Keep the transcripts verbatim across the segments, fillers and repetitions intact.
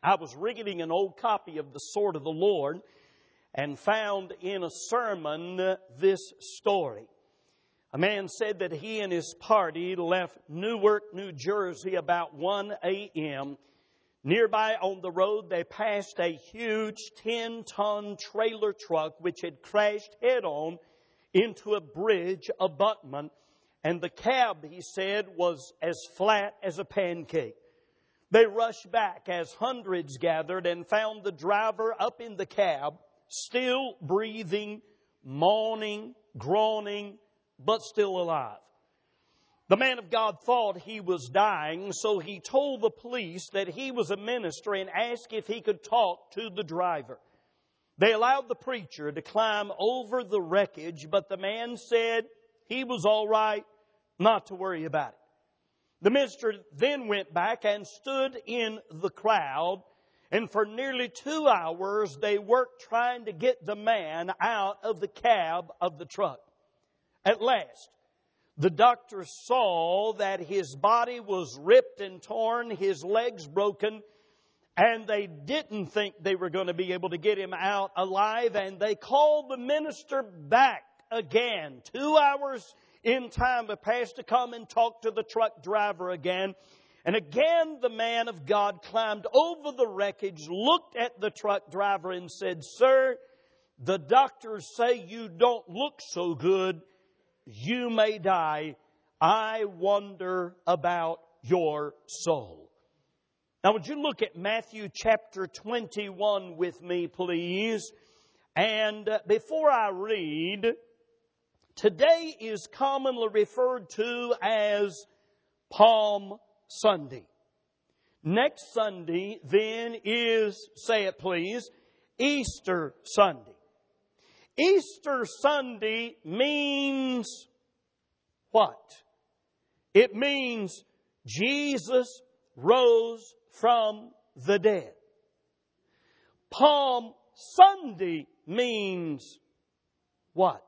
I was reading an old copy of the Sword of the Lord and found in a sermon this story. A man said that he and his party left Newark, New Jersey about one a.m. Nearby on the road, they passed a huge ten-ton trailer truck which had crashed head-on into a bridge abutment. And the cab, he said, was as flat as a pancake. They rushed back as hundreds gathered and found the driver up in the cab, still breathing, moaning, groaning, but still alive. The man of God thought he was dying, so he told the police that he was a minister and asked if he could talk to the driver. They allowed the preacher to climb over the wreckage, but the man said he was all right, not to worry about it. The minister then went back and stood in the crowd, and for nearly two hours they worked trying to get the man out of the cab of the truck. At last, the doctor saw that his body was ripped and torn, his legs broken, and they didn't think they were going to be able to get him out alive, and they called the minister back again. Two hours in time had passed to come and talk to the truck driver again. And again the man of God climbed over the wreckage, looked at the truck driver and said, "Sir, the doctors say you don't look so good. You may die. I wonder about your soul." Now would you look at Matthew chapter twenty-one with me, please? And before I read, today is commonly referred to as Palm Sunday. Next Sunday then is, say it please, Easter Sunday. Easter Sunday means what? It means Jesus rose from the dead. Palm Sunday means what?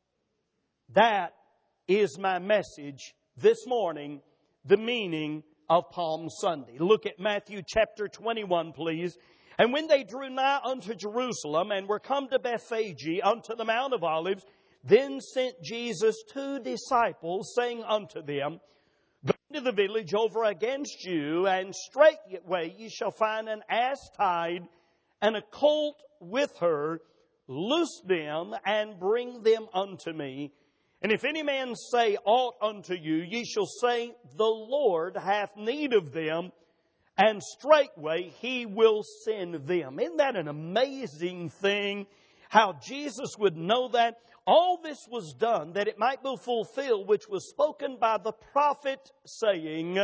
That is my message this morning, the meaning of Palm Sunday. Look at Matthew chapter twenty-one, please. "And when they drew nigh unto Jerusalem, and were come to Bethphage unto the Mount of Olives, then sent Jesus two disciples, saying unto them, Go into the village over against you, and straightway ye shall find an ass tied, and a colt with her. Loose them, and bring them unto me. And if any man say aught unto you, ye shall say, The Lord hath need of them, and straightway He will send them." Isn't that an amazing thing? How Jesus would know that. All this was done that it might be fulfilled, which was spoken by the prophet, saying,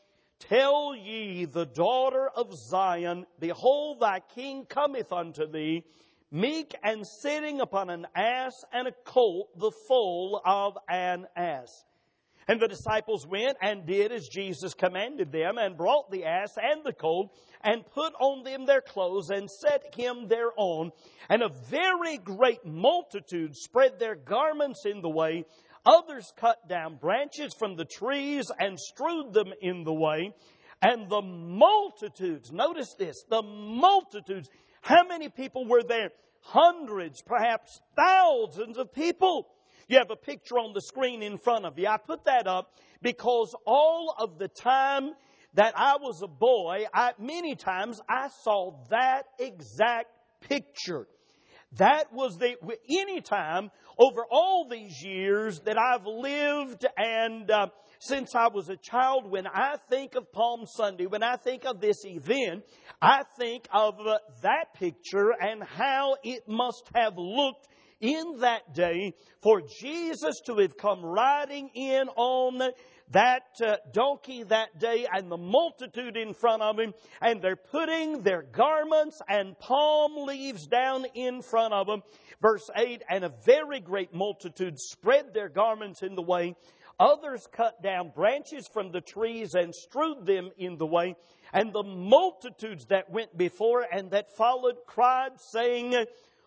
"Tell ye the daughter of Zion, Behold, thy king cometh unto thee, meek and sitting upon an ass and a colt, the foal of an ass." And the disciples went and did as Jesus commanded them, and brought the ass and the colt, and put on them their clothes, and set him thereon. And a very great multitude spread their garments in the way. Others cut down branches from the trees, and strewed them in the way. And the multitudes, notice this, the multitudes, how many people were there? Hundreds, perhaps thousands of people. You have a picture on the screen in front of you. I put that up because all of the time that I was a boy, I, many times I saw that exact picture. That was the, any time over all these years that I've lived, and uh, since I was a child, when I think of Palm Sunday, when I think of this event, I think of uh, that picture and how it must have looked in that day for Jesus to have come riding in on that uh, donkey that day, and the multitude in front of him, and they're putting their garments and palm leaves down in front of them. Verse eight, "And a very great multitude spread their garments in the way. Others cut down branches from the trees and strewed them in the way. And the multitudes that went before and that followed cried, saying,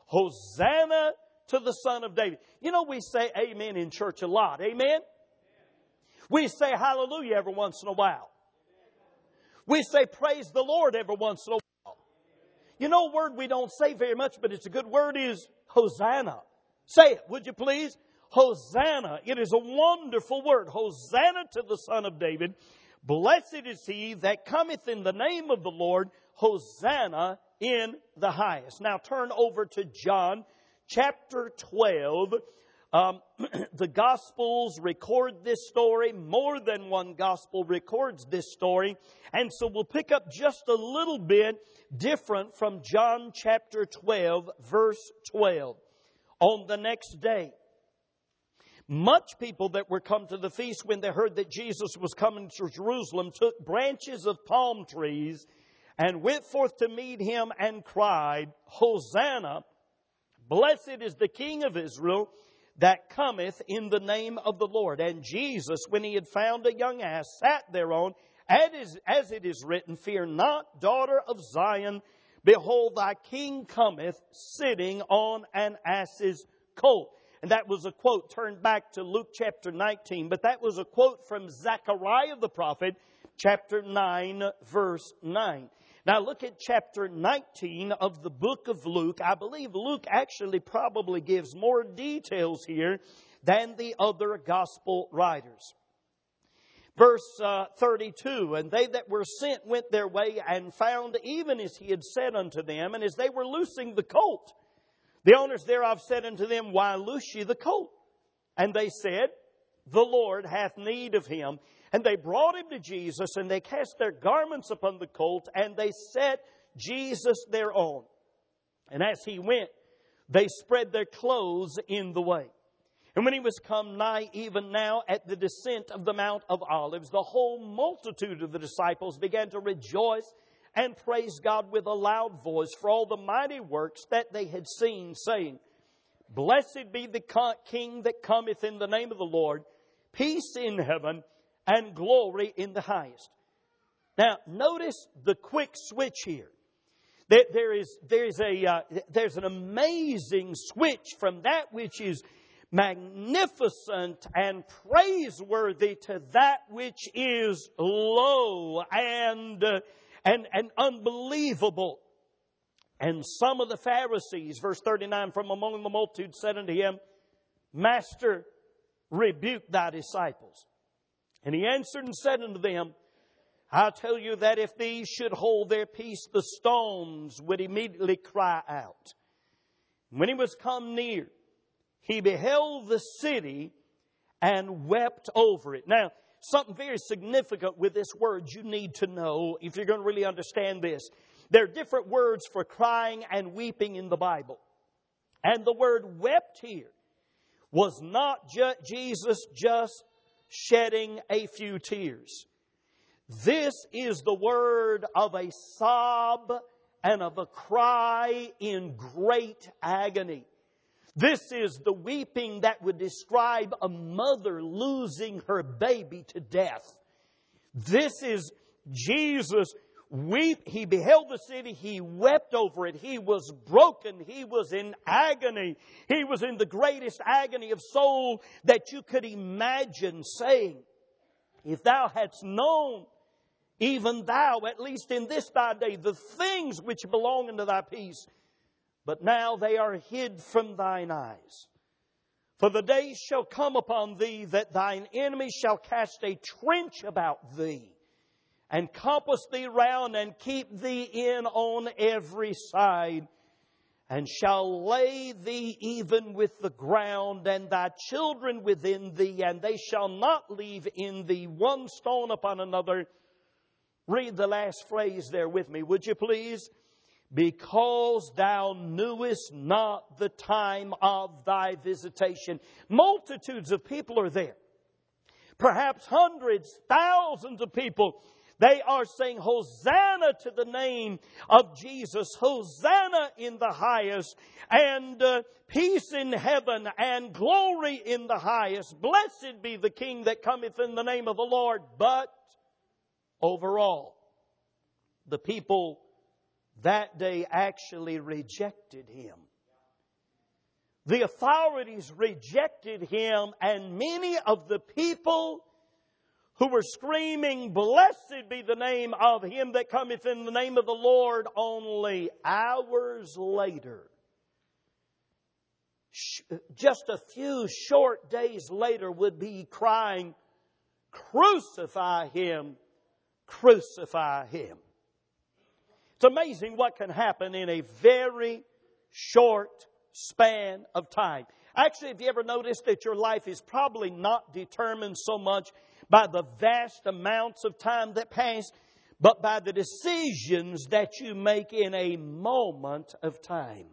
Hosanna to the Son of David." You know, we say amen in church a lot. Amen? We say hallelujah every once in a while. We say praise the Lord every once in a while. You know, a word we don't say very much, but it's a good word, is Hosanna. Say it, would you please? Hosanna. It is a wonderful word. Hosanna to the Son of David. Blessed is he that cometh in the name of the Lord. Hosanna in the highest. Now turn over to John chapter twelve. Um, the Gospels record this story. More than one Gospel records this story. And so we'll pick up just a little bit different from John chapter twelve, verse twelve. On the next day, much people that were come to the feast, when they heard that Jesus was coming to Jerusalem, took branches of palm trees and went forth to meet him and cried, Hosanna, blessed is the King of Israel that cometh in the name of the Lord. And Jesus, when he had found a young ass, sat thereon, as it is written, Fear not, daughter of Zion, behold, thy King cometh, sitting on an ass's colt. And that was a quote. Turn back to Luke chapter nineteen. But that was a quote from Zechariah the prophet, chapter nine, verse nine. Now look at chapter nineteen of the book of Luke. I believe Luke actually probably gives more details here than the other gospel writers. Verse uh, thirty-two, and they that were sent went their way and found even as he had said unto them. And as they were loosing the colt, the owners thereof said unto them, Why loose ye the colt? And they said, The Lord hath need of him. And they brought him to Jesus, and they cast their garments upon the colt, and they set Jesus thereon. And as he went, they spread their clothes in the way. And when he was come nigh, even now at the descent of the Mount of Olives, the whole multitude of the disciples began to rejoice and praise God with a loud voice for all the mighty works that they had seen, saying, Blessed be the King that cometh in the name of the Lord, peace in heaven, and glory in the highest. Now, notice the quick switch here. There, there is there's a uh, there's an amazing switch from that which is magnificent and praiseworthy to that which is low and uh, and and unbelievable. And some of the Pharisees, verse thirty-nine, from among the multitude said unto him, Master, rebuke thy disciples. And he answered and said unto them, I tell you that if these should hold their peace, the stones would immediately cry out. When he was come near, he beheld the city and wept over it. Now, something very significant with this word you need to know if you're going to really understand this. There are different words for crying and weeping in the Bible. And the word wept here was not ju- Jesus just shedding a few tears. This is the word of a sob and of a cry in great agony. This is the weeping that would describe a mother losing her baby to death. This is Jesus weep. He beheld the city. He wept over it. He was broken. He was in agony. He was in the greatest agony of soul that you could imagine, saying, If thou hadst known, even thou, at least in this thy day, the things which belong unto thy peace, but now they are hid from thine eyes. For the days shall come upon thee that thine enemies shall cast a trench about thee, and compass thee round, and keep thee in on every side, and shall lay thee even with the ground, and thy children within thee, and they shall not leave in thee one stone upon another. Read the last phrase there with me, would you please? Because thou knewest not the time of thy visitation. Multitudes of people are there. Perhaps hundreds, thousands of people. They are saying, Hosanna to the name of Jesus. Hosanna in the highest. And uh, peace in heaven and glory in the highest. Blessed be the King that cometh in the name of the Lord. But overall, the people that day actually rejected Him. The authorities rejected Him, and many of the people who were screaming, "Blessed be the name of him that cometh in the name of the Lord," only hours later, just a few short days later, would be crying, "Crucify him, crucify him." It's amazing what can happen in a very short span of time. Actually, have you ever noticed that your life is probably not determined so much by the vast amounts of time that pass, but by the decisions that you make in a moment of time?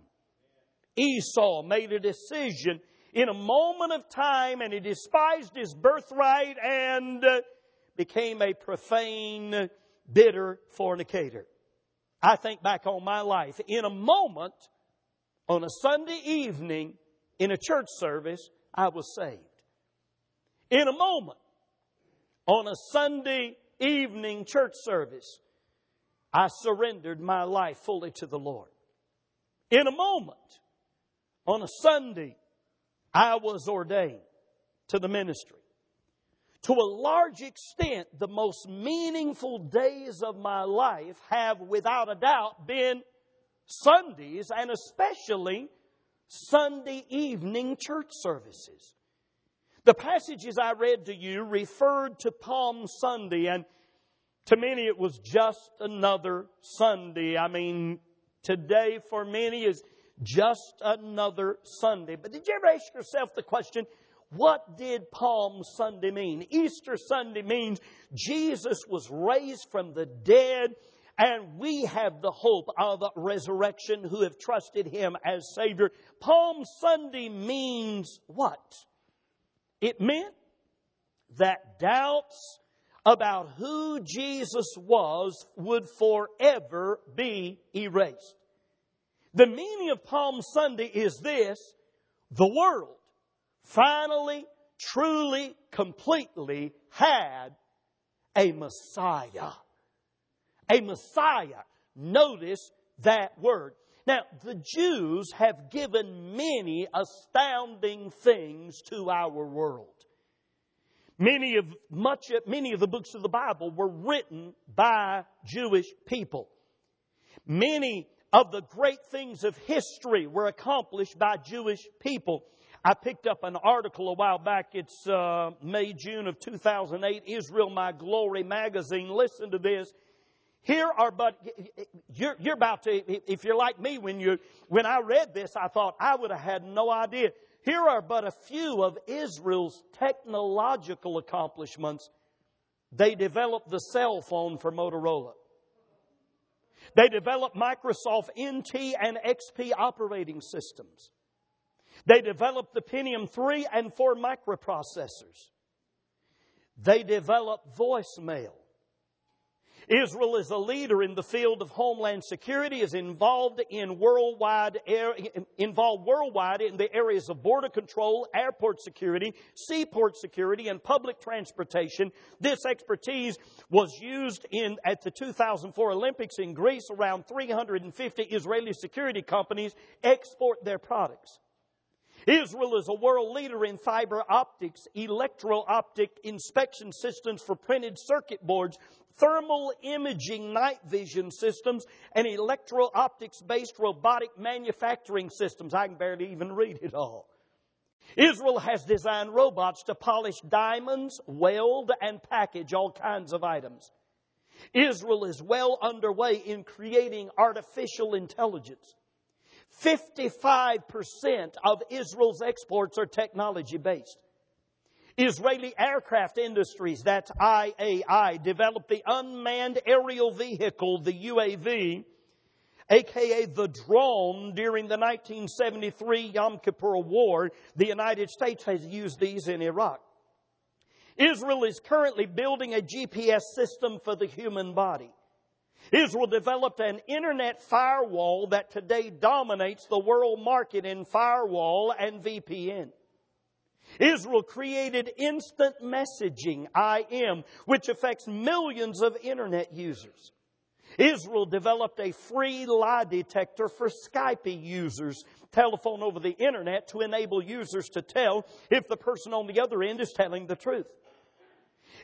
Esau made a decision in a moment of time, and he despised his birthright and became a profane, bitter fornicator. I think back on my life. In a moment, on a Sunday evening, in a church service, I was saved. In a moment, on a Sunday evening church service, I surrendered my life fully to the Lord. In a moment, on a Sunday, I was ordained to the ministry. To a large extent, the most meaningful days of my life have, without a doubt, been Sundays, and especially Sunday evening church services. The passages I read to you referred to Palm Sunday, and to many it was just another Sunday. I mean, today for many is just another Sunday. But did you ever ask yourself the question, what did Palm Sunday mean? Easter Sunday means Jesus was raised from the dead, and we have the hope of resurrection who have trusted Him as Savior. Palm Sunday means what? It meant that doubts about who Jesus was would forever be erased. The meaning of Palm Sunday is this: the world finally, truly, completely had a Messiah. A Messiah. Notice that word. Now, the Jews have given many astounding things to our world. Many of, much, many of the books of the Bible were written by Jewish people. Many of the great things of history were accomplished by Jewish people. I picked up an article a while back. It's uh, May, June of two thousand eight, Israel My Glory magazine. Listen to this. Here are but, you're, you're about to, if you're like me, when you, when I read this, I thought I would have had no idea. Here are but a few of Israel's technological accomplishments. They developed the cell phone for Motorola. They developed Microsoft N T and X P operating systems. They developed the Pentium three and four microprocessors. They developed voicemail. Israel is a leader in the field of homeland security, is involved in worldwide involved worldwide in the areas of border control, airport security, seaport security, and public transportation. This expertise was used in at the two thousand four Olympics in Greece. Around three hundred fifty Israeli security companies export their products. Israel is a world leader in fiber optics, electro-optic inspection systems for printed circuit boards, thermal imaging night vision systems, and electro-optics-based robotic manufacturing systems. I can barely even read it all. Israel has designed robots to polish diamonds, weld, and package all kinds of items. Israel is well underway in creating artificial intelligence. fifty-five percent of Israel's exports are technology-based. Israeli aircraft industries, that's I A I, developed the unmanned aerial vehicle, the U A V, aka the drone, during the nineteen seventy-three Yom Kippur War. The United States has used these in Iraq. Israel is currently building a G P S system for the human body. Israel developed an internet firewall that today dominates the world market in firewall and V P N. Israel created instant messaging, I M, which affects millions of internet users. Israel developed a free lie detector for Skype users, telephone over the internet, to enable users to tell if the person on the other end is telling the truth.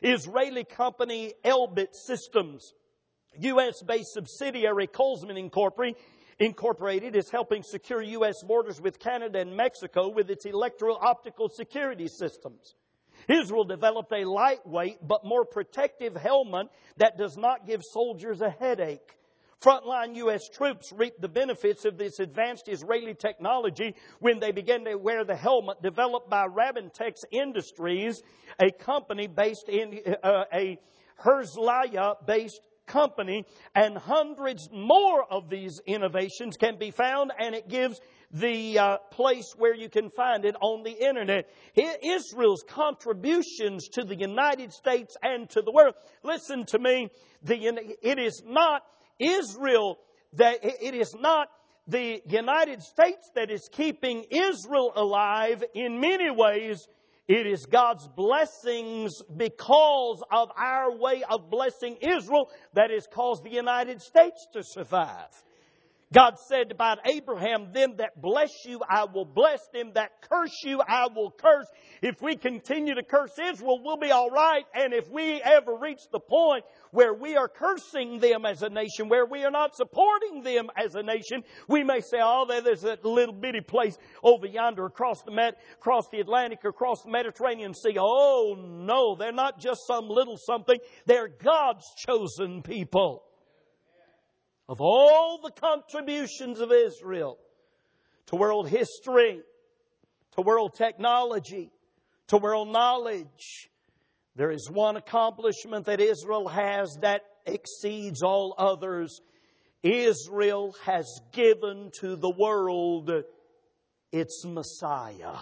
Israeli company Elbit Systems, U S-based subsidiary Colesman Incorporated is helping secure U S borders with Canada and Mexico with its electro-optical security systems. Israel developed a lightweight but more protective helmet that does not give soldiers a headache. Frontline U S troops reaped the benefits of this advanced Israeli technology when they began to wear the helmet developed by Rabintex Industries, a company based in uh, a Herzliya-based company, and hundreds more of these innovations can be found, and it gives the uh, place where you can find it on the internet. Israel's contributions to the United States and to the world. Listen to me. The, it is not Israel that it is not the United States that is keeping Israel alive. In many ways, it is God's blessings because of our way of blessing Israel that has caused the United States to survive. God said about Abraham, them that bless you, I will bless. Them that curse you, I will curse. If we continue to curse Israel, we'll be all right. And if we ever reach the point where we are cursing them as a nation, where we are not supporting them as a nation, we may say, oh, there's a little bitty place over yonder across the Met, across the Atlantic, across the Mediterranean Sea. Oh, no, they're not just some little something. They're God's chosen people. Of all the contributions of Israel to world history, to world technology, to world knowledge, there is one accomplishment that Israel has that exceeds all others. Israel has given to the world its Messiah.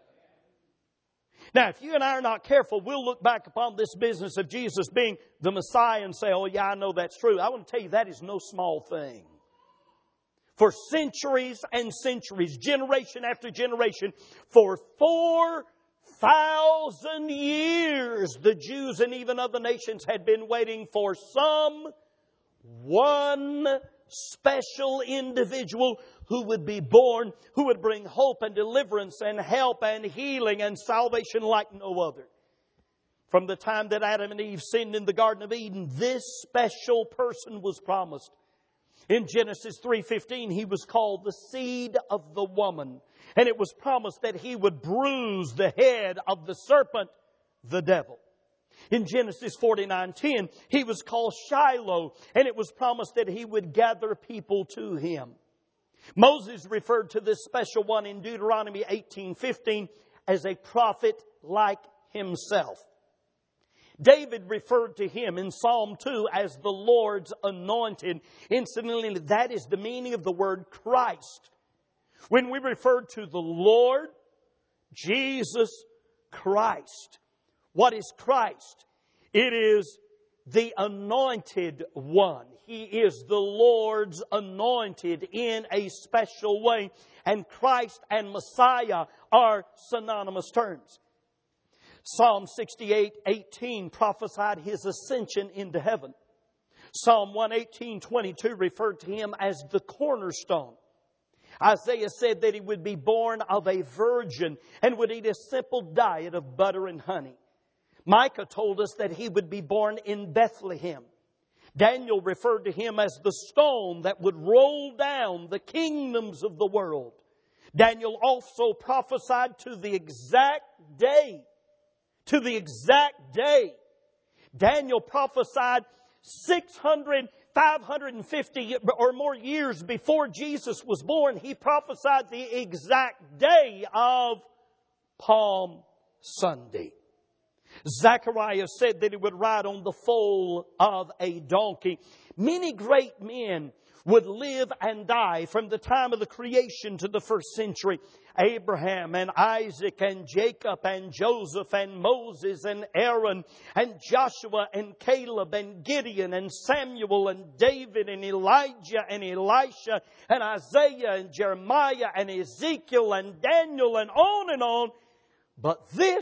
Now, if you and I are not careful, we'll look back upon this business of Jesus being the Messiah and say, oh yeah, I know that's true. I want to tell you that is no small thing. For centuries and centuries, generation after generation, for four thousand years, the Jews and even other nations had been waiting for some one special individual who would be born, who would bring hope and deliverance and help and healing and salvation like no other. From the time that Adam and Eve sinned in the Garden of Eden, this special person was promised. In Genesis three fifteen, he was called the seed of the woman. And it was promised that he would bruise the head of the serpent, the devil. In Genesis forty-nine ten, he was called Shiloh, and it was promised that he would gather people to him. Moses referred to this special one in Deuteronomy eighteen fifteen as a prophet like himself. David referred to him in Psalm two as the Lord's anointed. Incidentally, that is the meaning of the word Christ. When we refer to the Lord, Jesus Christ. What is Christ? It is the anointed one. He is the Lord's anointed in a special way. And Christ and Messiah are synonymous terms. Psalm sixty-eight eighteen prophesied His ascension into heaven. Psalm one eighteen twenty-two referred to Him as the cornerstone. Isaiah said that He would be born of a virgin and would eat a simple diet of butter and honey. Micah told us that He would be born in Bethlehem. Daniel referred to Him as the stone that would roll down the kingdoms of the world. Daniel also prophesied to the exact day. To the exact day. Daniel prophesied six hundred, five hundred fifty or more years before Jesus was born. He prophesied the exact day of Palm Sunday. Zechariah said that he would ride on the foal of a donkey. Many great men would live and die from the time of the creation to the first century. Abraham and Isaac and Jacob and Joseph and Moses and Aaron and Joshua and Caleb and Gideon and Samuel and David and Elijah and Elisha and Isaiah and Jeremiah and Ezekiel and Daniel and on and on. But this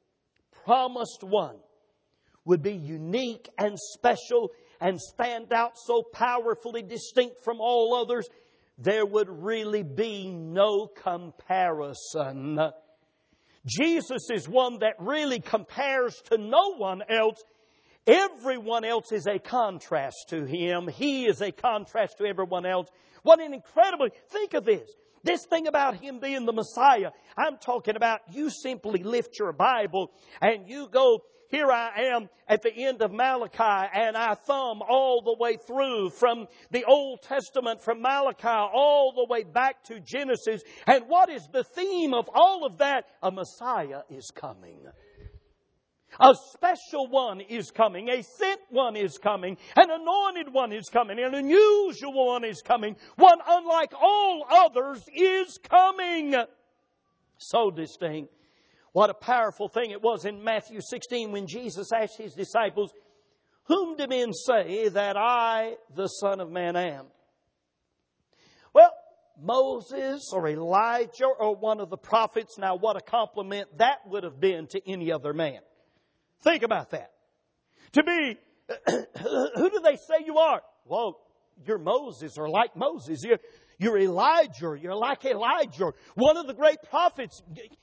promised one would be unique and special and stand out so powerfully distinct from all others, there would really be no comparison. Jesus is one that really compares to no one else. Everyone else is a contrast to Him. He is a contrast to everyone else. What an incredible... Think of this. This thing about Him being the Messiah. I'm talking about you simply lift your Bible and you go, here I am at the end of Malachi, and I thumb all the way through from the Old Testament, from Malachi all the way back to Genesis. And what is the theme of all of that? A Messiah is coming. A special one is coming. A sent one is coming. An anointed one is coming. An unusual one is coming. One unlike all others is coming. So distinct. What a powerful thing it was in Matthew sixteen when Jesus asked His disciples, whom do men say that I, the Son of Man, am? Well, Moses or Elijah or one of the prophets. Now, what a compliment that would have been to any other man. Think about that. To be, who do they say you are? Well, you're Moses or like Moses. You're, you're Elijah. You're like Elijah. One of the great prophets.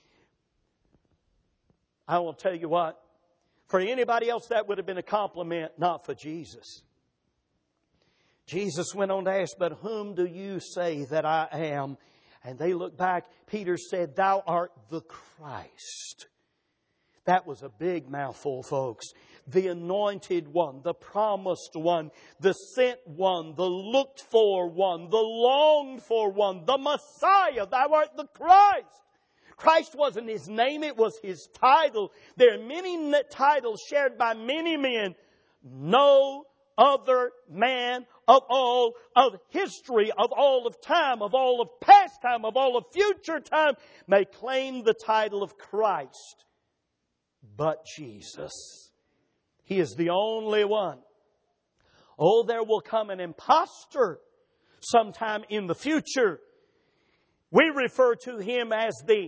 I will tell you what. For anybody else, that would have been a compliment, not for Jesus. Jesus went on to ask, but whom do you say that I am? And they looked back. Peter said, thou art the Christ. That was a big mouthful, folks. The anointed one, the promised one, the sent one, the looked for one, the longed for one, the Messiah. Thou art the Christ. Christ wasn't His name, it was His title. There are many titles shared by many men. No other man of all of history, of all of time, of all of past time, of all of future time may claim the title of Christ. But Jesus. He is the only one. Oh, there will come an impostor sometime in the future. We refer to Him as the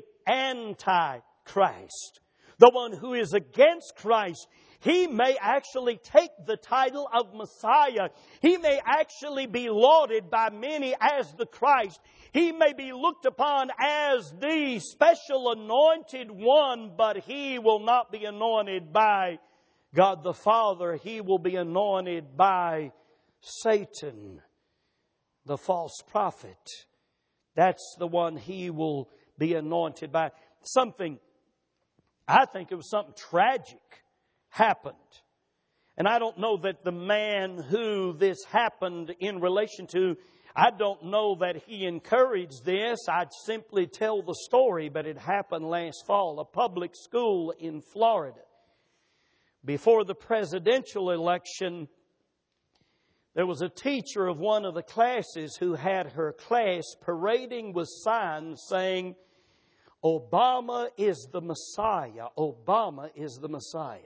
Antichrist. The one who is against Christ. He may actually take the title of Messiah. He may actually be lauded by many as the Christ. He may be looked upon as the special anointed one, but He will not be anointed by God the Father. He will be anointed by Satan, the false prophet. That's the one He will be anointed by. Something, I think it was something tragic happened. And I don't know that the man who this happened in relation to, I don't know that he encouraged this. I'd simply tell the story, but it happened last fall. A public school in Florida. Before the presidential election, there was a teacher of one of the classes who had her class parading with signs saying, Obama is the Messiah. Obama is the Messiah.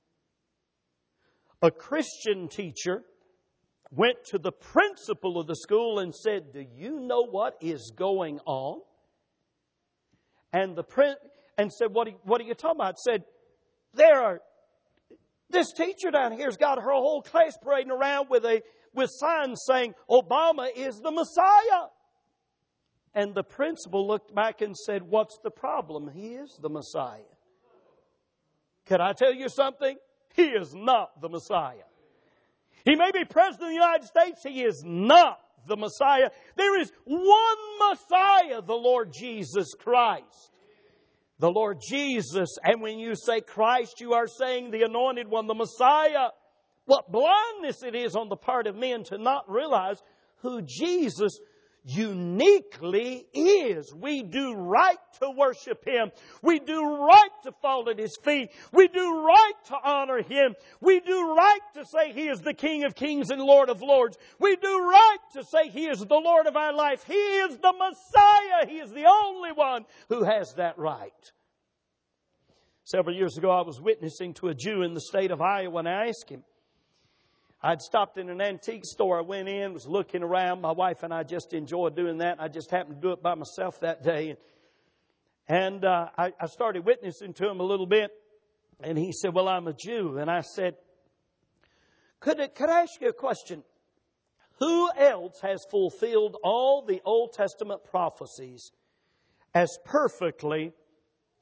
A Christian teacher went to the principal of the school and said, do you know what is going on? And the prin- and said, what are, you, what are you talking about? Said, there are, this teacher down here has got her whole class parading around with a with signs saying, Obama is the Messiah. And the principal looked back and said, what's the problem? He is the Messiah. Can I tell you something? He is not the Messiah. He may be President of the United States. He is not the Messiah. There is one Messiah, the Lord Jesus Christ. The Lord Jesus. And when you say Christ, you are saying the anointed one, the Messiah. What blindness it is on the part of men to not realize who Jesus uniquely is. We do right to worship Him. We do right to fall at His feet. We do right to honor Him. We do right to say He is the King of Kings and Lord of Lords. We do right to say He is the Lord of our life. He is the Messiah. He is the only one who has that right. Several years ago, I was witnessing to a Jew in the state of Iowa, and I asked him, I'd stopped in an antique store. I went in, was looking around. My wife and I just enjoyed doing that. I just happened to do it by myself that day. And uh, I, I started witnessing to him a little bit. And he said, well, I'm a Jew. And I said, could, it, could I ask you a question? Who else has fulfilled all the Old Testament prophecies as perfectly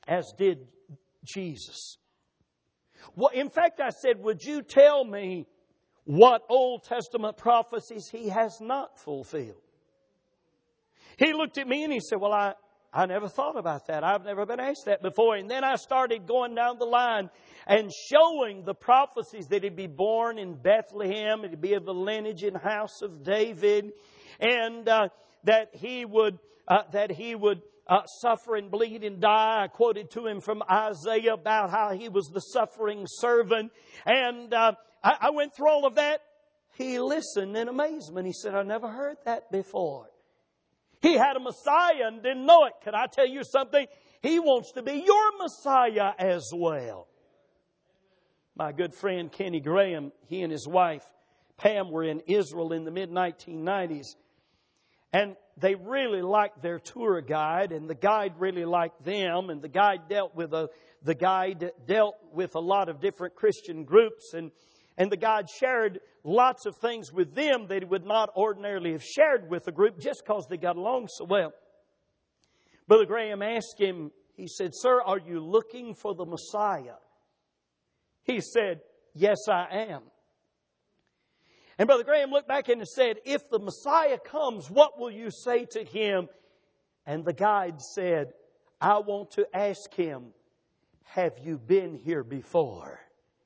as did Jesus. Well, in fact, I said, would you tell me what Old Testament prophecies He has not fulfilled? He looked at me and he said, well, I, I never thought about that. I've never been asked that before. And then I started going down the line and showing the prophecies that He'd be born in Bethlehem, He'd be of the lineage and house of David, and uh, that He would uh, that He would uh, suffer and bleed and die. I quoted to him from Isaiah about how He was the suffering servant, and uh, I, I went through all of that. He listened in amazement. He said, "I never heard that before." He had a Messiah and didn't know it. Can I tell you something? He wants to be your Messiah as well. My good friend Kenny Graham, he and his wife Pam were in Israel in the mid nineteen nineties. And they really liked their tour guide, and the guide really liked them. And the guide dealt with a the guide dealt with a lot of different Christian groups, and and the guide shared lots of things with them that He would not ordinarily have shared with the group just because they got along so well. Brother Graham asked him, he said, "Sir, are you looking for the Messiah?" He said, "Yes, I am." And Brother Graham looked back and said, "If the Messiah comes, what will you say to Him?" And the guide said, "I want to ask Him, have you been here before?"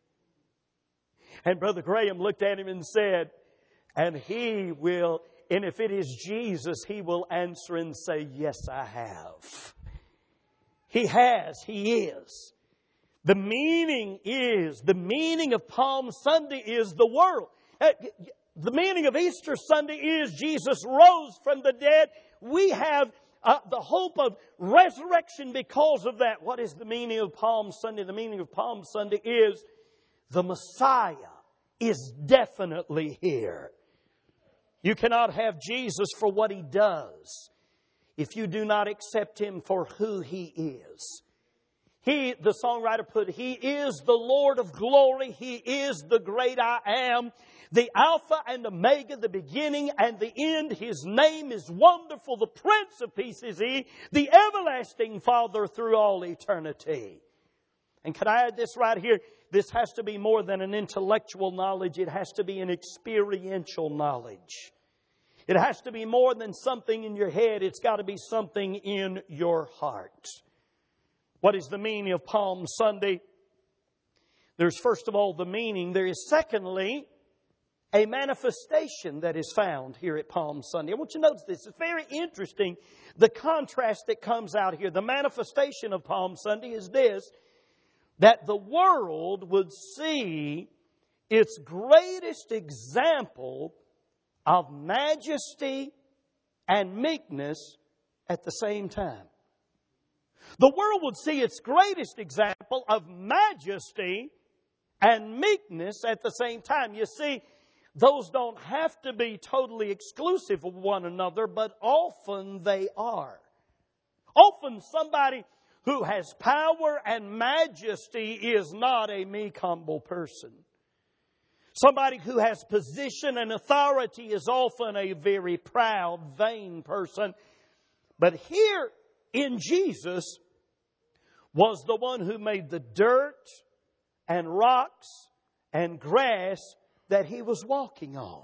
And Brother Graham looked at him and said, and he will, and if it is Jesus, he will answer and say, "Yes, I have." He has. He is. The meaning is, the meaning of Palm Sunday is the world. The meaning of Easter Sunday is Jesus rose from the dead. We have uh, the hope of resurrection because of that. What is the meaning of Palm Sunday? The meaning of Palm Sunday is the Messiah is definitely here. You cannot have Jesus for what He does if you do not accept Him for who He is. He, the songwriter put, He is the Lord of glory. He is the great I am, the Alpha and Omega, the beginning and the end. His name is wonderful. The Prince of Peace is He, the everlasting Father through all eternity. And can I add this right here? This has to be more than an intellectual knowledge. It has to be an experiential knowledge. It has to be more than something in your head. It's got to be something in your heart. What is the meaning of Palm Sunday? There's first of all the meaning. There is secondly a manifestation that is found here at Palm Sunday. I want you to notice this. It's very interesting, the contrast that comes out here. The manifestation of Palm Sunday is this, that the world would see its greatest example of majesty and meekness at the same time. The world would see its greatest example of majesty and meekness at the same time. You see, those don't have to be totally exclusive of one another, but often they are. Often somebody who has power and majesty is not a meek, humble person. Somebody who has position and authority is often a very proud, vain person. But here in Jesus was the one who made the dirt and rocks and grass that He was walking on.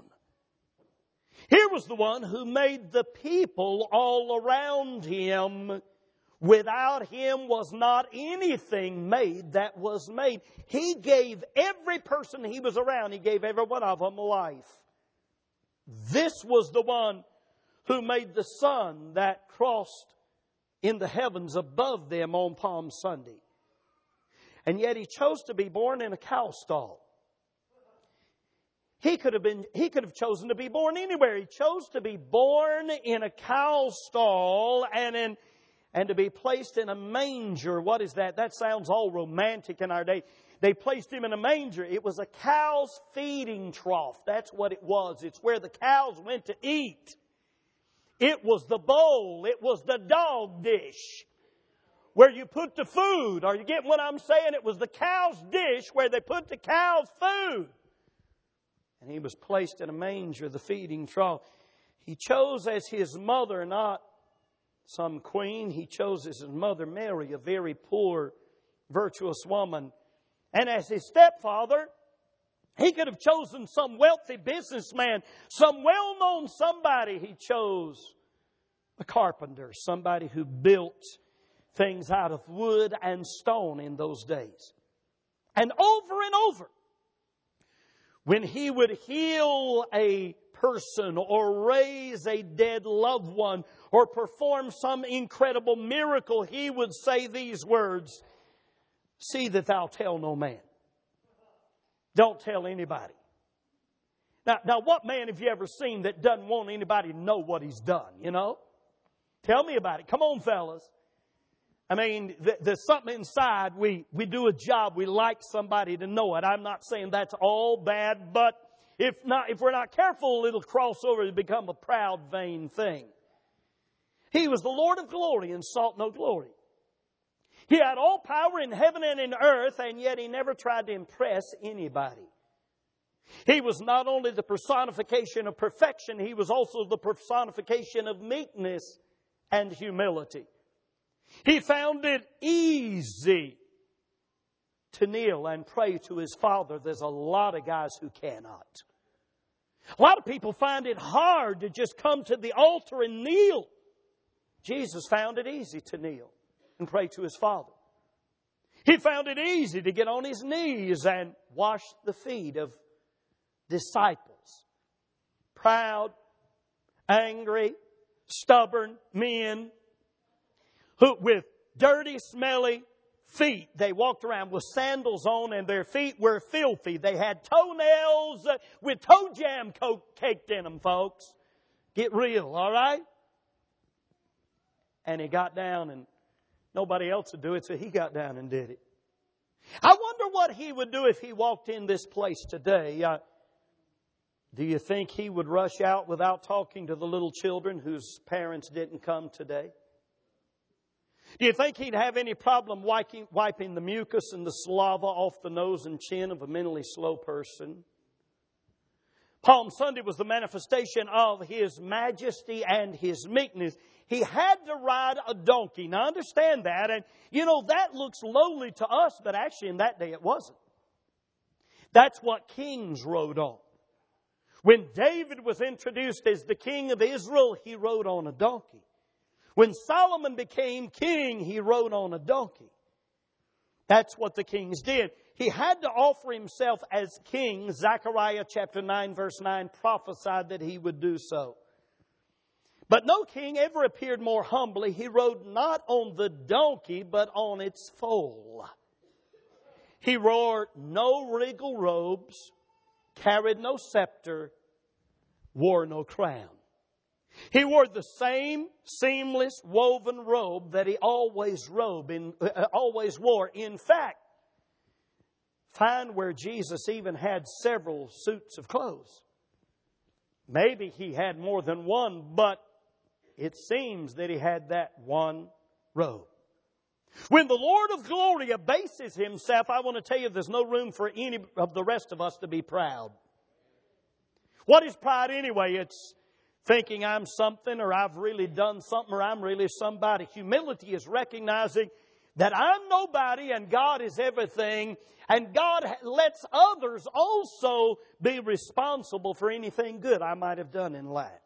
Here was the one who made the people all around Him. Without Him was not anything made that was made. He gave every person He was around, He gave every one of them life. This was the one who made the sun that crossed in the heavens above them on Palm Sunday. And yet He chose to be born in a cow stall. He could have been, he could have chosen to be born anywhere. He chose to be born in a cow stall and in And to be placed in a manger. What is that? That sounds all romantic in our day. They placed Him in a manger. It was a cow's feeding trough. That's what it was. It's where the cows went to eat. It was the bowl. It was the dog dish where you put the food. Are you getting what I'm saying? It was the cow's dish where they put the cow's food. And He was placed in a manger, the feeding trough. He chose as His mother not some queen. He chose as his mother Mary, a very poor, virtuous woman. And as his stepfather, he could have chosen some wealthy businessman, some well-known somebody. He chose a carpenter, somebody who built things out of wood and stone in those days. And over and over, when he would heal a person or raise a dead loved one or perform some incredible miracle, he would say these words, "See that thou tell no man." Don't tell anybody. Now, now, what man have you ever seen that doesn't want anybody to know what he's done, you know? Tell me about it. Come on, fellas. I mean, th- there's something inside. We, we do a job. We like somebody to know it. I'm not saying that's all bad, but if not, if we're not careful, it'll cross over to become a proud, vain thing. He was the Lord of glory and sought no glory. He had all power in heaven and in earth, and yet He never tried to impress anybody. He was not only the personification of perfection, He was also the personification of meekness and humility. He found it easy to kneel and pray to His Father. There's a lot of guys who cannot. A lot of people find it hard to just come to the altar and kneel. Jesus found it easy to kneel and pray to His Father. He found it easy to get on His knees and wash the feet of disciples. Proud, angry, stubborn men who, with dirty, smelly feet, they walked around with sandals on and their feet were filthy. They had toenails with toe jam caked in them, folks. Get real, all right? And He got down, and nobody else would do it, so He got down and did it. I wonder what He would do if He walked in this place today. Uh, do you think He would rush out without talking to the little children whose parents didn't come today? Do you think He'd have any problem wiping, wiping the mucus and the saliva off the nose and chin of a mentally slow person? Palm Sunday was the manifestation of His majesty and His meekness. He had to ride a donkey. Now understand that. And you know, that looks lowly to us, but actually in that day it wasn't. That's what kings rode on. When David was introduced as the king of Israel, he rode on a donkey. When Solomon became king, he rode on a donkey. That's what the kings did. He had to offer himself as king. Zechariah chapter nine verse nine prophesied that he would do so. But no king ever appeared more humbly. He rode not on the donkey, but on its foal. He wore no regal robes, carried no scepter, wore no crown. He wore the same seamless woven robe that he always robe in, uh, always wore. In fact, find where Jesus even had several suits of clothes. Maybe He had more than one, but it seems that He had that one robe. When the Lord of glory abases Himself, I want to tell you there's no room for any of the rest of us to be proud. What is pride anyway? It's thinking I'm something, or I've really done something, or I'm really somebody. Humility is recognizing that I'm nobody and God is everything, and God lets others also be responsible for anything good I might have done in life.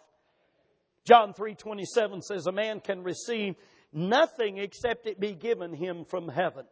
John three twenty-seven says a man can receive nothing except it be given him from heaven.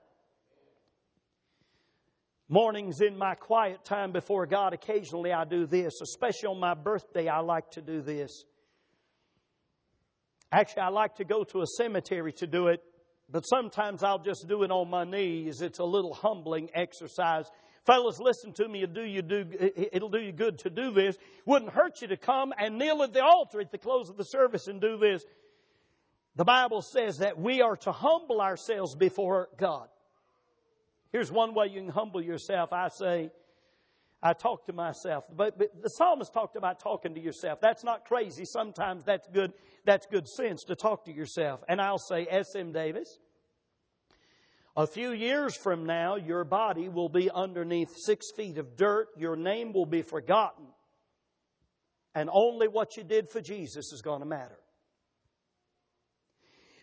Mornings in my quiet time before God, occasionally I do this. Especially on my birthday, I like to do this. Actually, I like to go to a cemetery to do it, but sometimes I'll just do it on my knees. It's a little humbling exercise. Fellas, listen to me. It'll do you, do, it'll do you good to do this. Wouldn't hurt you to come and kneel at the altar at the close of the service and do this. The Bible says that we are to humble ourselves before God. Here's one way you can humble yourself. I say, I talk to myself. But, but the psalmist talked about talking to yourself. That's not crazy. Sometimes that's good, that's good sense to talk to yourself. And I'll say, S M Davis, a few years from now, your body will be underneath six feet of dirt. Your name will be forgotten. And only what you did for Jesus is going to matter.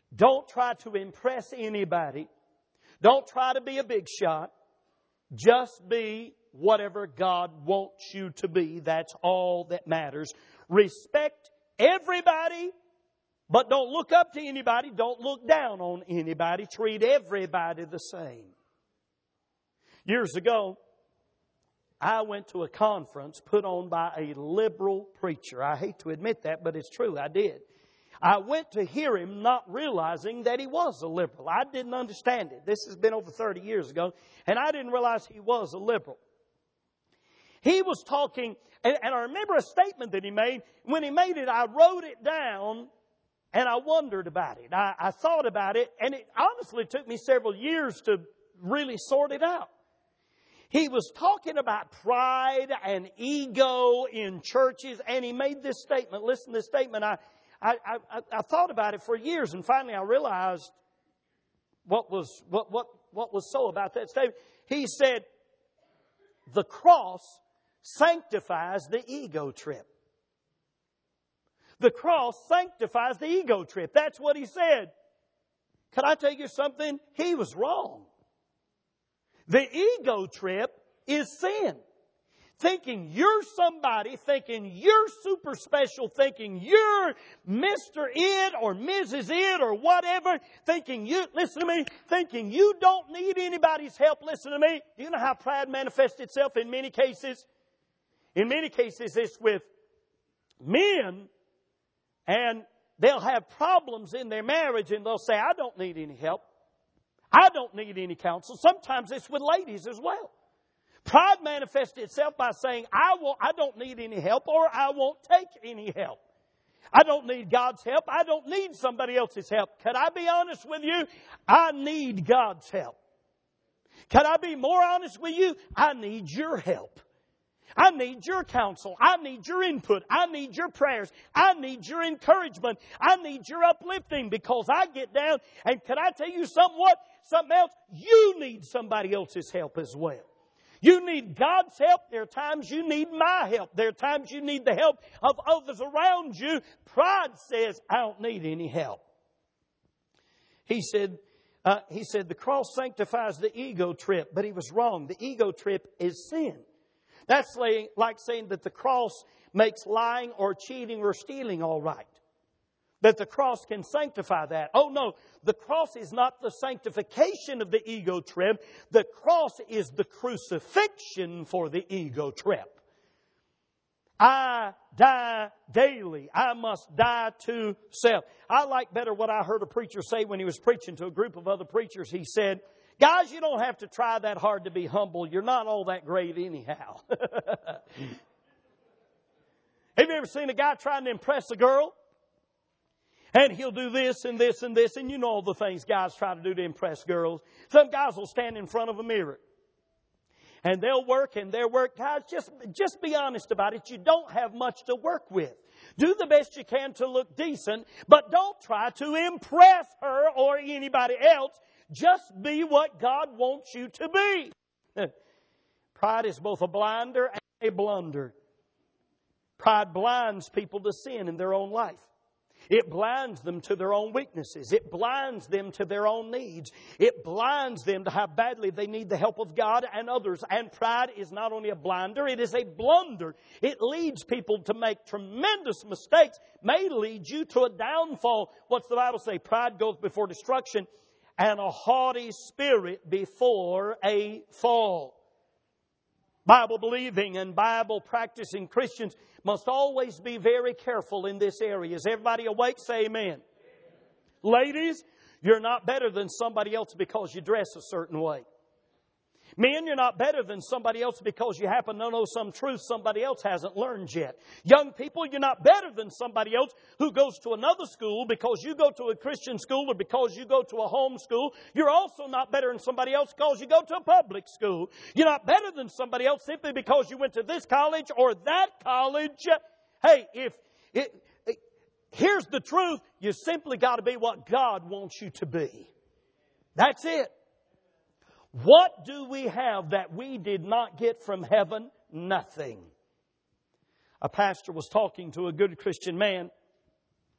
Don't try to impress anybody. Don't try to be a big shot. Just be whatever God wants you to be. That's all that matters. Respect everybody, but don't look up to anybody. Don't look down on anybody. Treat everybody the same. Years ago, I went to a conference put on by a liberal preacher. I hate to admit that, but it's true. I did. I went to hear him not realizing that he was a liberal. I didn't understand it. This has been over thirty years ago, and I didn't realize he was a liberal. He was talking, and, and I remember a statement that he made. When he made it, I wrote it down, and I wondered about it. I, I thought about it, and it honestly took me several years to really sort it out. He was talking about pride and ego in churches, and he made this statement. Listen to this statement. I, I, I, I thought about it for years, and finally I realized what was what what what was so about that statement. He said, "The cross sanctifies the ego trip." The cross sanctifies the ego trip. That's what he said. Can I tell you something? He was wrong. The ego trip is sin. Thinking you're somebody, thinking you're super special, thinking you're Mister It or Missus It or whatever, thinking you, listen to me, thinking you don't need anybody's help, listen to me. Do you know how pride manifests itself in many cases? In many cases it's with men, and they'll have problems in their marriage and they'll say, I don't need any help. I don't need any counsel. Sometimes it's with ladies as well. Pride manifests itself by saying, I will, I don't need any help, or I won't take any help. I don't need God's help. I don't need somebody else's help. Can I be honest with you? I need God's help. Can I be more honest with you? I need your help. I need your counsel. I need your input. I need your prayers. I need your encouragement. I need your uplifting, because I get down, and can I tell you something what? Something else? You need somebody else's help as well. You need God's help. There are times you need my help. There are times you need the help of others around you. Pride says, I don't need any help. He said, uh, he said the cross sanctifies the ego trip, but he was wrong. The ego trip is sin. That's like saying that the cross makes lying or cheating or stealing all right. That the cross can sanctify that. Oh no, the cross is not the sanctification of the ego trip. The cross is the crucifixion for the ego trip. I die daily. I must die to self. I like better what I heard a preacher say when he was preaching to a group of other preachers. He said, guys, you don't have to try that hard to be humble. You're not all that great anyhow. Have you ever seen a guy trying to impress a girl? And he'll do this and this and this. And you know all the things guys try to do to impress girls. Some guys will stand in front of a mirror. And they'll work and they'll work. Guys, just, just be honest about it. You don't have much to work with. Do the best you can to look decent. But don't try to impress her or anybody else. Just be what God wants you to be. Pride is both a blinder and a blunder. Pride blinds people to sin in their own life. It blinds them to their own weaknesses. It blinds them to their own needs. It blinds them to how badly they need the help of God and others. And pride is not only a blinder, it is a blunder. It leads people to make tremendous mistakes, may lead you to a downfall. What's the Bible say? Pride goes before destruction, and a haughty spirit before a fall. Bible-believing and Bible-practicing Christians must always be very careful in this area. Is everybody awake? Say amen. Amen. Ladies, you're not better than somebody else because you dress a certain way. Men, you're not better than somebody else because you happen to know some truth somebody else hasn't learned yet. Young people, you're not better than somebody else who goes to another school because you go to a Christian school or because you go to a home school. You're also not better than somebody else because you go to a public school. You're not better than somebody else simply because you went to this college or that college. Hey, if it, it, here's the truth. You simply got to be what God wants you to be. That's it. What do we have that we did not get from heaven? Nothing. A pastor was talking to a good Christian man,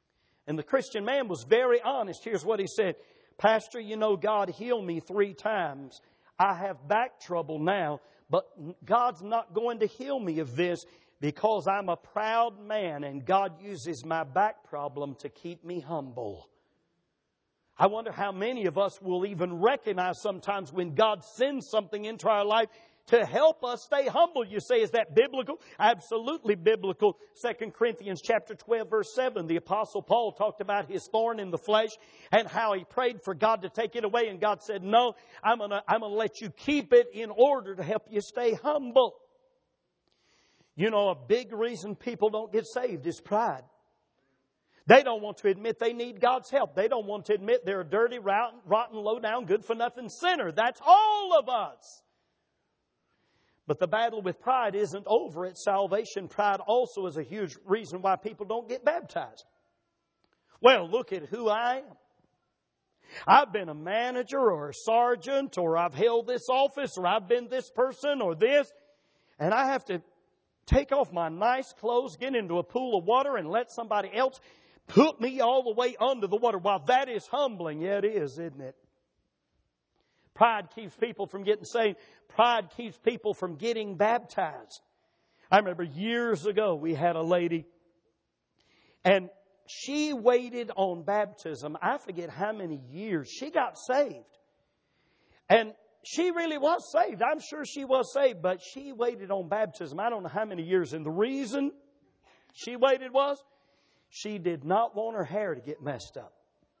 And the Christian man was very honest. Here's what he said. Pastor, you know, God healed me three times. I have back trouble now, but God's not going to heal me of this because I'm a proud man and God uses my back problem to keep me humble. I wonder how many of us will even recognize sometimes when God sends something into our life to help us stay humble. You say, is that biblical? Absolutely biblical. Second Corinthians chapter twelve, verse seven. The Apostle Paul talked about his thorn in the flesh and how he prayed for God to take it away. And God said, no, I'm going to I'm going to let you keep it in order to help you stay humble. You know, a big reason people don't get saved is pride. They don't want to admit they need God's help. They don't want to admit they're a dirty, rotten, rotten, low-down, good-for-nothing sinner. That's all of us. But the battle with pride isn't over at salvation. Pride also is a huge reason why people don't get baptized. Well, look at who I am. I've been a manager or a sergeant, or I've held this office, or I've been this person or this, and I have to take off my nice clothes, get into a pool of water, and let somebody else put me all the way under the water. While that is humbling, yeah, it is, isn't it? Pride keeps people from getting saved. Pride keeps people from getting baptized. I remember years ago we had a lady, and she waited on baptism. I forget how many years. She got saved. And she really was saved. I'm sure she was saved, but she waited on baptism. I don't know how many years. And the reason she waited was she did not want her hair to get messed up.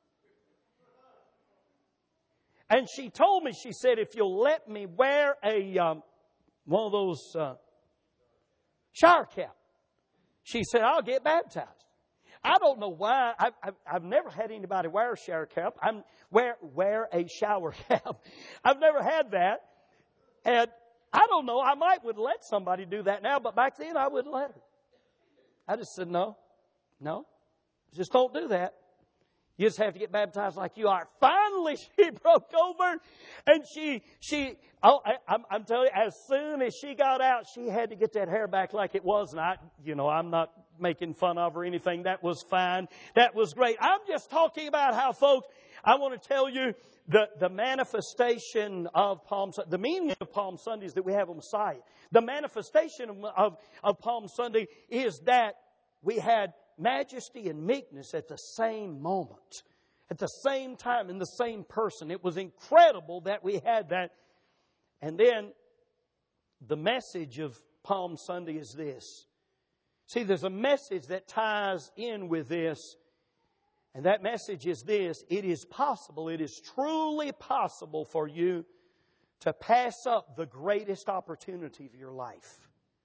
And she told me, she said, if you'll let me wear a um, one of those uh, shower cap, she said, I'll get baptized. I don't know why. I've, I've, I've never had anybody wear a shower cap. I'm wear wear a shower cap. I've never had that, and I don't know. I might would let somebody do that now, but back then I wouldn't let her. I just said no, no, just don't do that. You just have to get baptized like you are. Finally, she broke over, and she, she, oh, I, I'm, I'm telling you, as soon as she got out, she had to get that hair back like it was. And I, you know, I'm not making fun of her or anything. That was fine. That was great. I'm just talking about how, folks, I want to tell you the, the manifestation of Palm Sunday, the meaning of Palm Sunday is that we have a Messiah. The manifestation of, of, of Palm Sunday is that we had majesty and meekness at the same moment, at the same time, in the same person. It was incredible that we had that. And then the message of Palm Sunday is this. See, there's a message that ties in with this, and that message is this. It is possible, it is truly possible for you to pass up the greatest opportunity of your life.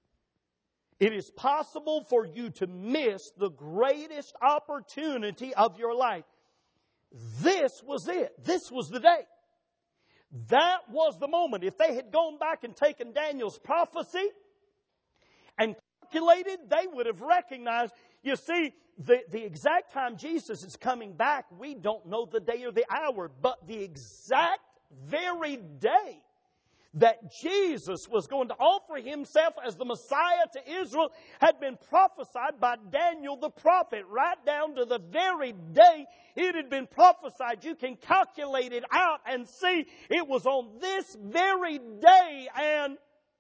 It is possible for you to miss the greatest opportunity of your life. This was it. This was the day. That was the moment. If they had gone back and taken Daniel's prophecy and calculated, they would have recognized, you see, the, the exact time Jesus is coming back, we don't know the day or the hour, but the exact very day that Jesus was going to offer Himself as the Messiah to Israel had been prophesied by Daniel the prophet, right down to the very day it had been prophesied. You can calculate it out and see it was on this very day. And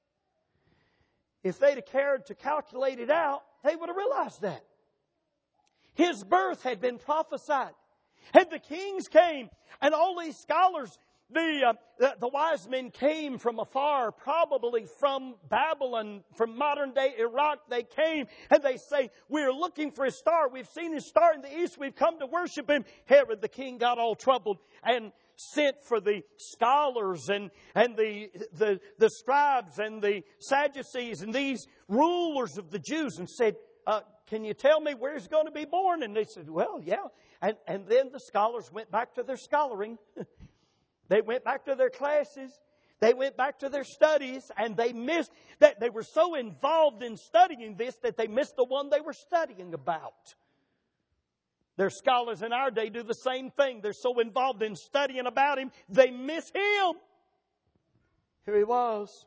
if they'd have cared to calculate it out, they would have realized that. His birth had been prophesied. And the kings came, and all these scholars, The, uh, the the wise men came from afar, probably from Babylon, from modern-day Iraq. They came and they say, we're looking for His star. We've seen His star in the east. We've come to worship Him. Herod the king got all troubled and sent for the scholars and, and the, the, the scribes and the Sadducees and these rulers of the Jews and said, uh, can you tell me where He's going to be born? And they said, well, yeah. And, and then the scholars went back to their scholaring. They went back to their classes. They went back to their studies, and they missed that. They were so involved in studying this that they missed the one they were studying about. Their scholars in our day do the same thing. They're so involved in studying about Him, they miss Him. Here He was.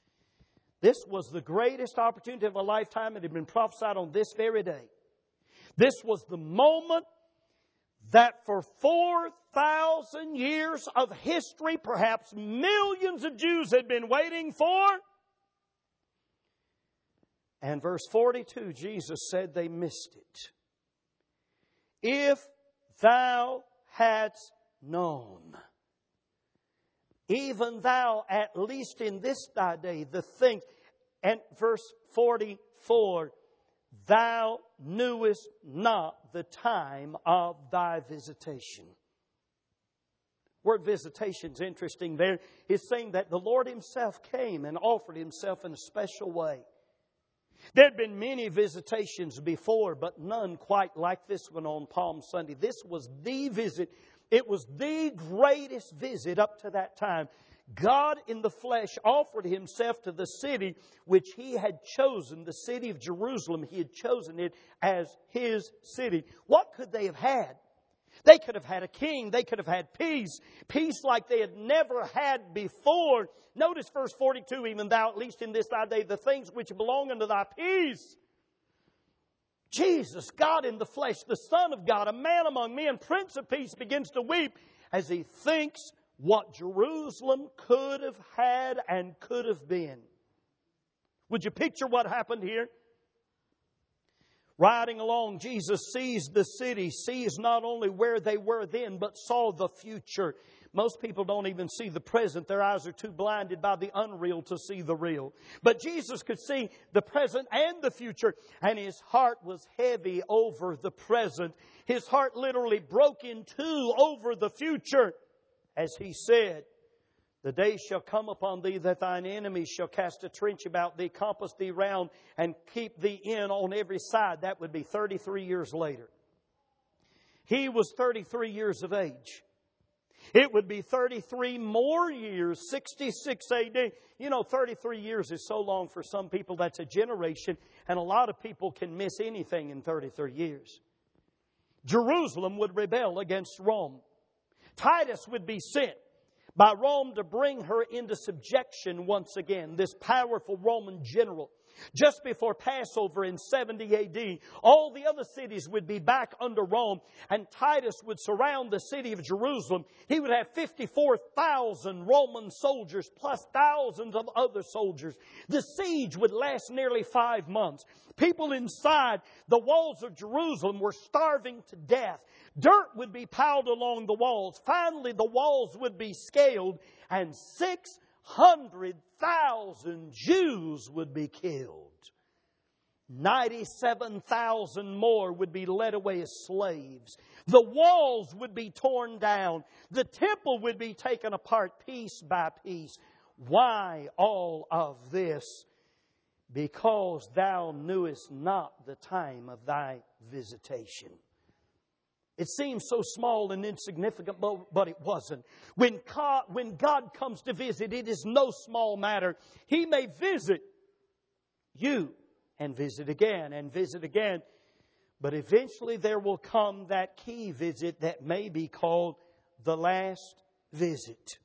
This was the greatest opportunity of a lifetime. It had been prophesied on this very day. This was the moment that for four thousand years of history, perhaps millions of Jews had been waiting for. And verse forty-two, Jesus said they missed it. If thou hadst known, even thou, at least in this thy day, the things. And verse forty-four, thou knewest not the time of thy visitation. Word visitation is interesting there. It's saying that the Lord Himself came and offered Himself in a special way. There had been many visitations before, but none quite like this one on Palm Sunday. This was the visit. It was the greatest visit up to that time. God in the flesh offered Himself to the city which He had chosen, the city of Jerusalem. He had chosen it as His city. What could they have had? They could have had a king. They could have had peace. Peace like they had never had before. Notice verse forty-two, even thou, at least in this thy day, the things which belong unto thy peace. Jesus, God in the flesh, the Son of God, a man among men, Prince of Peace, begins to weep as He thinks what Jerusalem could have had and could have been. Would you picture what happened here? Riding along, Jesus sees the city, sees not only where they were then, but saw the future. Most people don't even see the present. Their eyes are too blinded by the unreal to see the real. But Jesus could see the present and the future, and His heart was heavy over the present. His heart literally broke in two over the future, as He said, the day shall come upon thee that thine enemies shall cast a trench about thee, compass thee round, and keep thee in on every side. That would be thirty-three years later. He was thirty-three years of age. It would be thirty-three more years, sixty-six A D. You know, thirty-three years is so long for some people. That's a generation. And a lot of people can miss anything in thirty-three years. Jerusalem would rebel against Rome. Titus would be sent by Rome to bring her into subjection once again. This powerful Roman general. Just before Passover in seventy A D, all the other cities would be back under Rome, and Titus would surround the city of Jerusalem. He would have fifty-four thousand Roman soldiers plus thousands of other soldiers. The siege would last nearly five months. People inside the walls of Jerusalem were starving to death. Dirt would be piled along the walls. Finally, the walls would be scaled, and six hundred thousand Jews would be killed. ninety-seven thousand more would be led away as slaves. The walls would be torn down. The temple would be taken apart piece by piece. Why all of this? Because thou knewest not the time of thy visitation. It seems so small and insignificant, but it wasn't. When God, when God comes to visit, it is no small matter. He may visit you and visit again and visit again. But eventually there will come that key visit that may be called the last visit.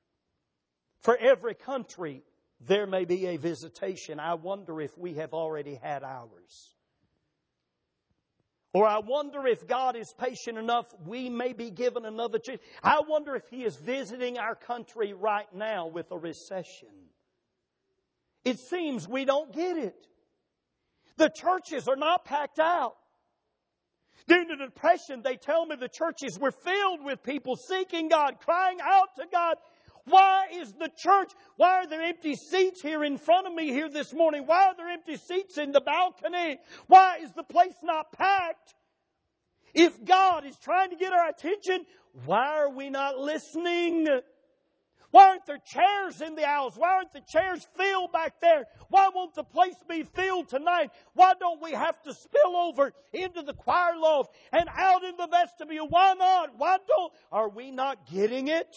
For every country, there may be a visitation. I wonder if we have already had ours. Or I wonder if God is patient enough, we may be given another chance. I wonder if He is visiting our country right now with a recession. It seems we don't get it. The churches are not packed out. During the Depression, they tell me the churches were filled with people seeking God, crying out to God. Why is the church, why are there empty seats here in front of me here this morning? Why are there empty seats in the balcony? Why is the place not packed? If God is trying to get our attention, why are we not listening? Why aren't there chairs in the aisles? Why aren't the chairs filled back there? Why won't the place be filled tonight? Why don't we have to spill over into the choir loft and out in the vestibule? Why not? Why don't? Are we not getting it?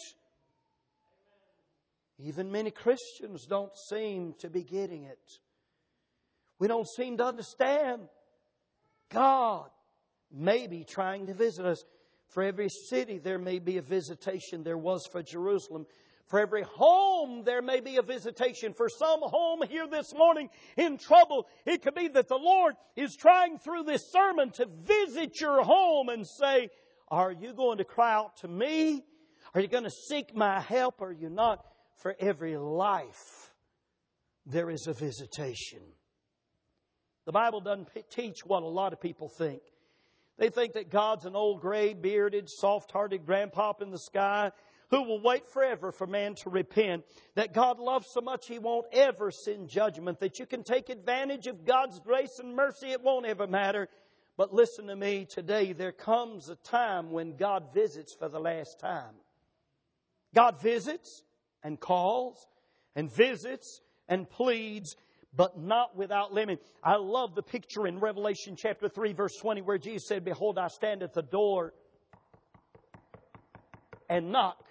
Even many Christians don't seem to be getting it. We don't seem to understand. God may be trying to visit us. For every city there may be a visitation. There was for Jerusalem. For every home there may be a visitation. For some home here this morning in trouble, it could be that the Lord is trying through this sermon to visit your home and say, are you going to cry out to me? Are you going to seek my help? Or are you not? For every life there is a visitation. The Bible doesn't teach what a lot of people think. They think that God's an old gray-bearded, soft-hearted grandpa in the sky who will wait forever for man to repent. That God loves so much He won't ever send judgment. That you can take advantage of God's grace and mercy. It won't ever matter. But listen to me today. There comes a time when God visits for the last time. God visits and calls and visits and pleads, but not without limit. I love the picture in Revelation chapter three, verse twenty, where Jesus said, behold, I stand at the door and knock.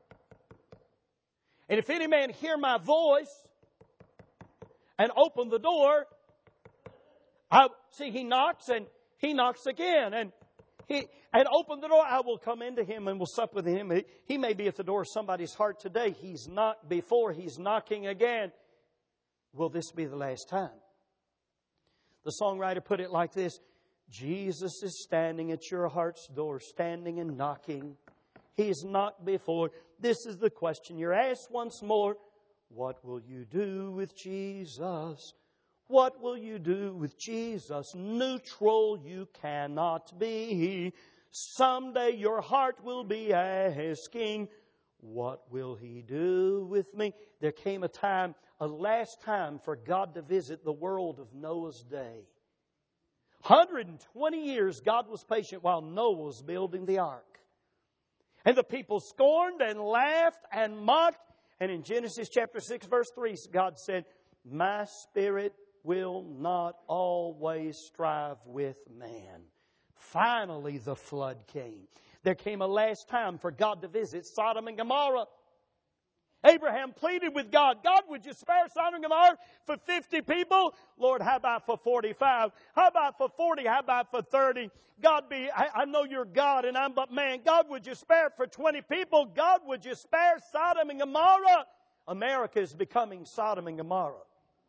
And if any man hear my voice and open the door, I see he knocks and he knocks again. And he and open the door, I will come into him and will sup with him. He, he may be at the door of somebody's heart today. He's knocked before, he's knocking again. Will this be the last time? The songwriter put it like this: Jesus is standing at your heart's door, standing and knocking. He's knocked before. This is the question you're asked once more. What will you do with Jesus? What will you do with Jesus? Neutral you cannot be. Someday your heart will be asking, what will He do with me? There came a time, a last time for God to visit the world of Noah's day. one hundred twenty years God was patient while Noah was building the ark. And the people scorned and laughed and mocked. And in Genesis chapter six, verse three, God said, my spirit will not always strive with man. Finally, the flood came. There came a last time for God to visit Sodom and Gomorrah. Abraham pleaded with God, God, would you spare Sodom and Gomorrah for fifty people? Lord, how about for forty-five? How about for forty? How about for thirty? God, be, I, I know you're God and I'm but man. God, would you spare for twenty people? God, would you spare Sodom and Gomorrah? America is becoming Sodom and Gomorrah.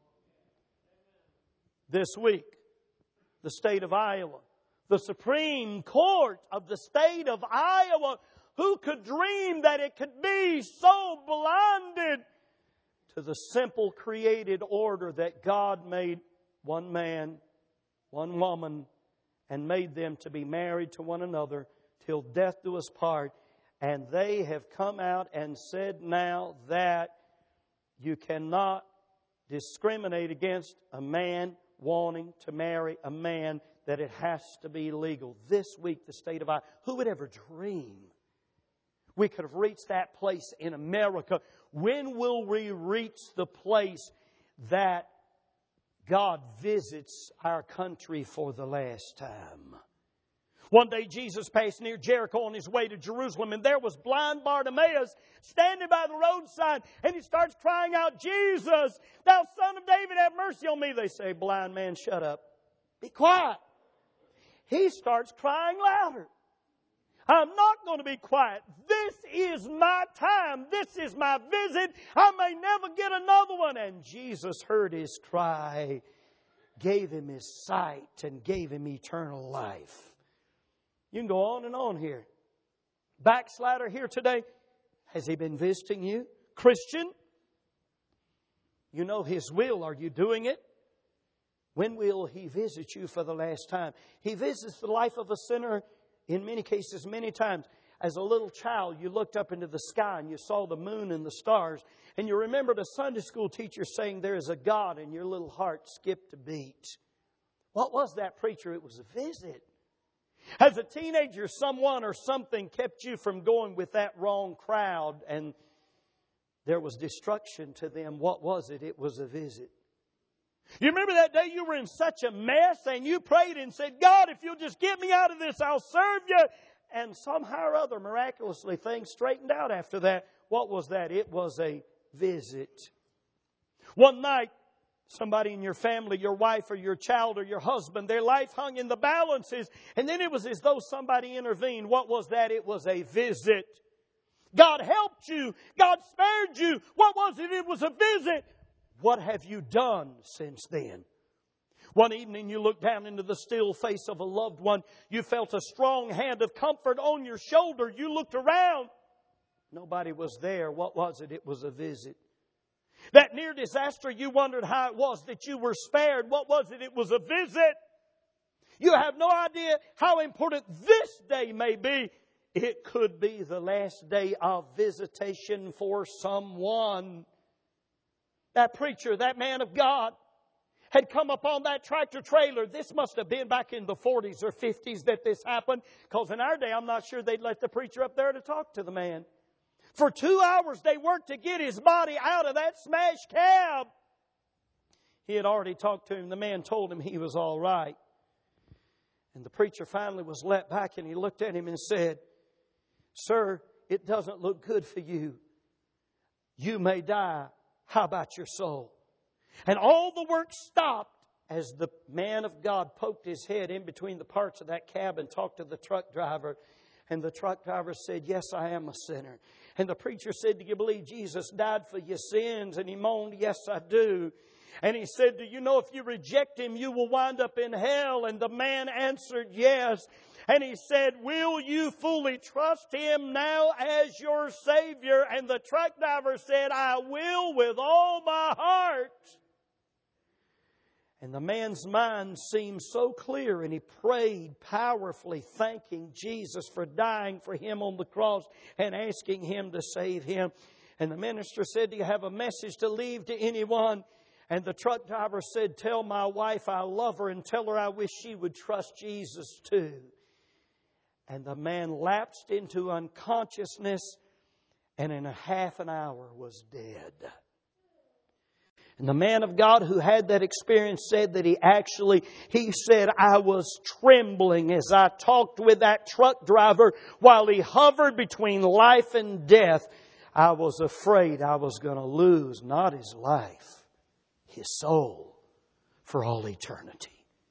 This week, the state of Iowa, the Supreme Court of the state of Iowa, who could dream that it could be so blinded to the simple created order that God made one man, one woman, and made them to be married to one another till death do us part. And they have come out and said now that you cannot discriminate against a man wanting to marry a man, that it has to be legal. This week, the state of Iowa, who would ever dream we could have reached that place in America? When will we reach the place that God visits our country for the last time? One day Jesus passed near Jericho on His way to Jerusalem, and there was blind Bartimaeus standing by the roadside, and he starts crying out, Jesus, thou Son of David, have mercy on me. They say, blind man, shut up. Be quiet. He starts crying louder. I'm not going to be quiet. This is my time. This is my visit. I may never get another one. And Jesus heard his cry, gave him his sight, and gave him eternal life. You can go on and on here. Backslider here today. Has He been visiting you? Christian, you know His will. Are you doing it? When will He visit you for the last time? He visits the life of a sinner in many cases, many times. As a little child, you looked up into the sky and you saw the moon and the stars. And you remembered a Sunday school teacher saying there is a God, and your little heart skipped a beat. What was that, preacher? It was a visit. As a teenager, someone or something kept you from going with that wrong crowd, and there was destruction to them. What was it? It was a visit. You remember that day you were in such a mess and you prayed and said, God, if you'll just get me out of this, I'll serve you. And somehow or other, miraculously, things straightened out after that. What was that? It was a visit. One night, somebody in your family, your wife or your child or your husband, their life hung in the balances. And then it was as though somebody intervened. What was that? It was a visit. God helped you. God spared you. What was it? It was a visit. What have you done since then? One evening you looked down into the still face of a loved one. You felt a strong hand of comfort on your shoulder. You looked around. Nobody was there. What was it? It was a visit. That near disaster, you wondered how it was that you were spared. What was it? It was a visit. You have no idea how important this day may be. It could be the last day of visitation for someone. That preacher, that man of God, had come upon that tractor trailer. This must have been back in the forties or fifties that this happened. Because in our day, I'm not sure they'd let the preacher up there to talk to the man. For two hours, they worked to get his body out of that smashed cab. He had already talked to him. The man told him he was all right. And the preacher finally was let back, and he looked at him and said, "Sir, it doesn't look good for you. You may die. How about your soul?" And all the work stopped as the man of God poked his head in between the parts of that cab and talked to the truck driver. And the truck driver said, "Yes, I am a sinner." And the preacher said, "Do you believe Jesus died for your sins?" And he moaned, "Yes, I do." And he said, "Do you know if you reject Him, you will wind up in hell?" And the man answered, "Yes." And he said, "Will you fully trust Him now as your Savior?" And the truck driver said, "I will with all my heart." And the man's mind seemed so clear, and he prayed powerfully, thanking Jesus for dying for him on the cross and asking Him to save him. And the minister said, "Do you have a message to leave to anyone?" And the truck driver said, "Tell my wife I love her and tell her I wish she would trust Jesus too." And the man lapsed into unconsciousness and in a half an hour was dead. And the man of God who had that experience said that he actually, he said, "I was trembling as I talked with that truck driver while he hovered between life and death. I was afraid I was going to lose not his life, his soul for all eternity."